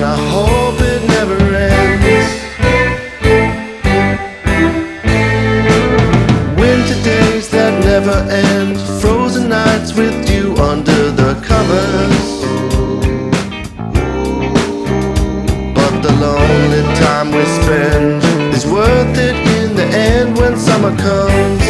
and I hope it never ends. Winter days that never end, frozen nights with you under the covers. But the lonely time we spend is worth it in the end when summer comes.